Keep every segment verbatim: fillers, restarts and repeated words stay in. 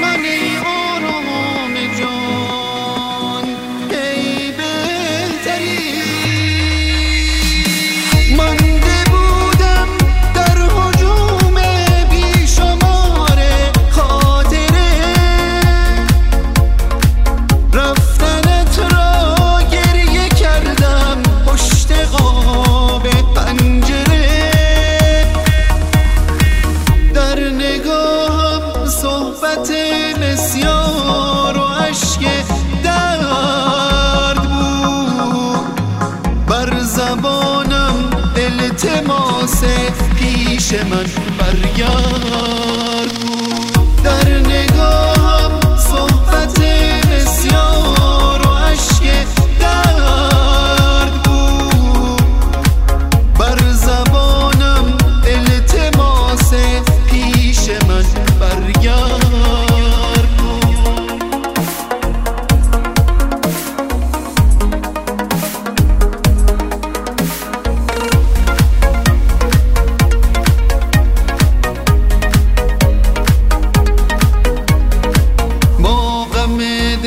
من ای آرام جان ای بهتری. مانده بودم در هجوم بیشمار خاطره، رفتنت را گریه کردم پشت قاب پنجره. در نگاهم صحبت بسیار و اشک درد بود، بر زبانم التماس پیش من برگرد بود. در نگاهم صحبت بسیار و اشک درد بود، بر زبانم التماس پیش من برگرد بود. با غم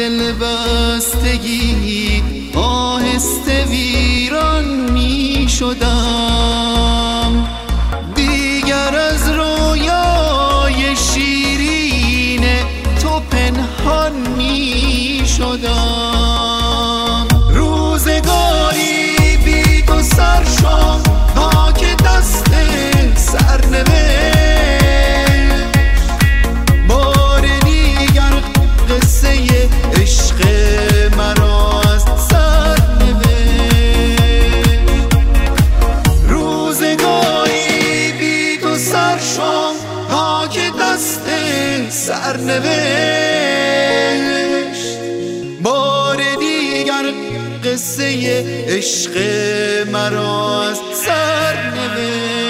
دلبستگی آهسته ویران می شدم، دیگر از رویای شیرین تو پنهان می شدم. روزگاری بی تو سرشام خاک دست سرنوشت، بار دیگر قصه عشق مرا از سر نوشت. روزگاری بی تو سرشام خاک دست سرنوشت، بار دیگر قصه عشق مرا از سر نوشت.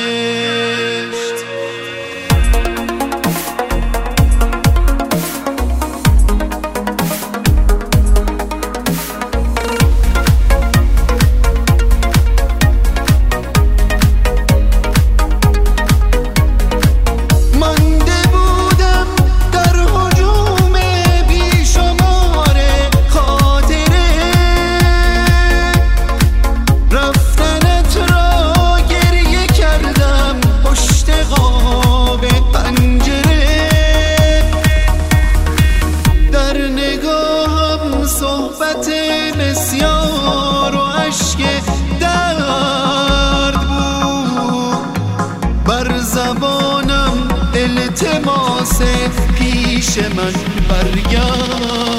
صحبت بسیار و اشک درد بود، بر زبانم التماس پیش من برگرد.